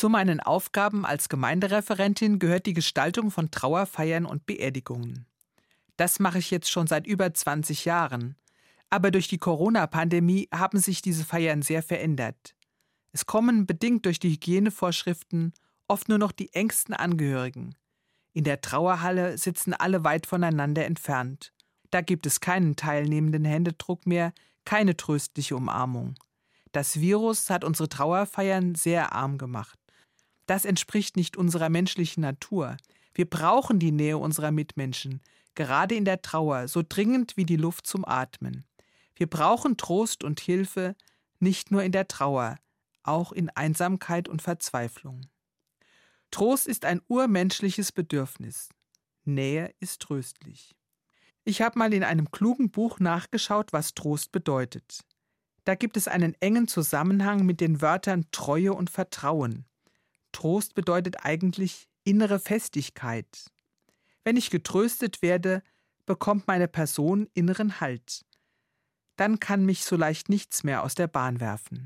Zu meinen Aufgaben als Gemeindereferentin gehört die Gestaltung von Trauerfeiern und Beerdigungen. Das mache ich jetzt schon seit über 20 Jahren. Aber durch die Corona-Pandemie haben sich diese Feiern sehr verändert. Es kommen, bedingt durch die Hygienevorschriften, oft nur noch die engsten Angehörigen. In der Trauerhalle sitzen alle weit voneinander entfernt. Da gibt es keinen teilnehmenden Händedruck mehr, keine tröstliche Umarmung. Das Virus hat unsere Trauerfeiern sehr arm gemacht. Das entspricht nicht unserer menschlichen Natur. Wir brauchen die Nähe unserer Mitmenschen, gerade in der Trauer, so dringend wie die Luft zum Atmen. Wir brauchen Trost und Hilfe, nicht nur in der Trauer, auch in Einsamkeit und Verzweiflung. Trost ist ein urmenschliches Bedürfnis. Nähe ist tröstlich. Ich habe mal in einem klugen Buch nachgeschaut, was Trost bedeutet. Da gibt es einen engen Zusammenhang mit den Wörtern Treue und Vertrauen. Trost bedeutet eigentlich innere Festigkeit. Wenn ich getröstet werde, bekommt meine Person inneren Halt. Dann kann mich so leicht nichts mehr aus der Bahn werfen.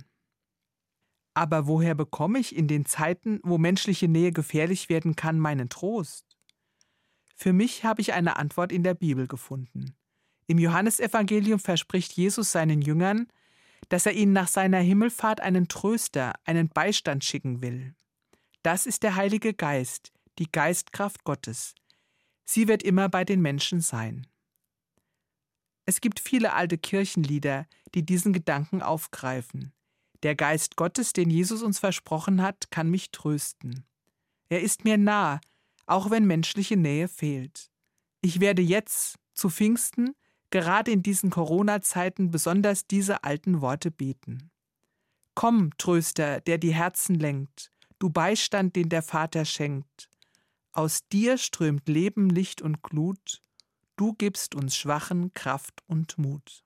Aber woher bekomme ich in den Zeiten, wo menschliche Nähe gefährlich werden kann, meinen Trost? Für mich habe ich eine Antwort in der Bibel gefunden. Im Johannesevangelium verspricht Jesus seinen Jüngern, dass er ihnen nach seiner Himmelfahrt einen Tröster, einen Beistand schicken will. Das ist der Heilige Geist, die Geistkraft Gottes. Sie wird immer bei den Menschen sein. Es gibt viele alte Kirchenlieder, die diesen Gedanken aufgreifen. Der Geist Gottes, den Jesus uns versprochen hat, kann mich trösten. Er ist mir nah, auch wenn menschliche Nähe fehlt. Ich werde jetzt, zu Pfingsten, gerade in diesen Corona-Zeiten besonders diese alten Worte beten. Komm, Tröster, der die Herzen lenkt, du Beistand, den der Vater schenkt. Aus dir strömt Leben, Licht und Glut, du gibst uns Schwachen Kraft und Mut.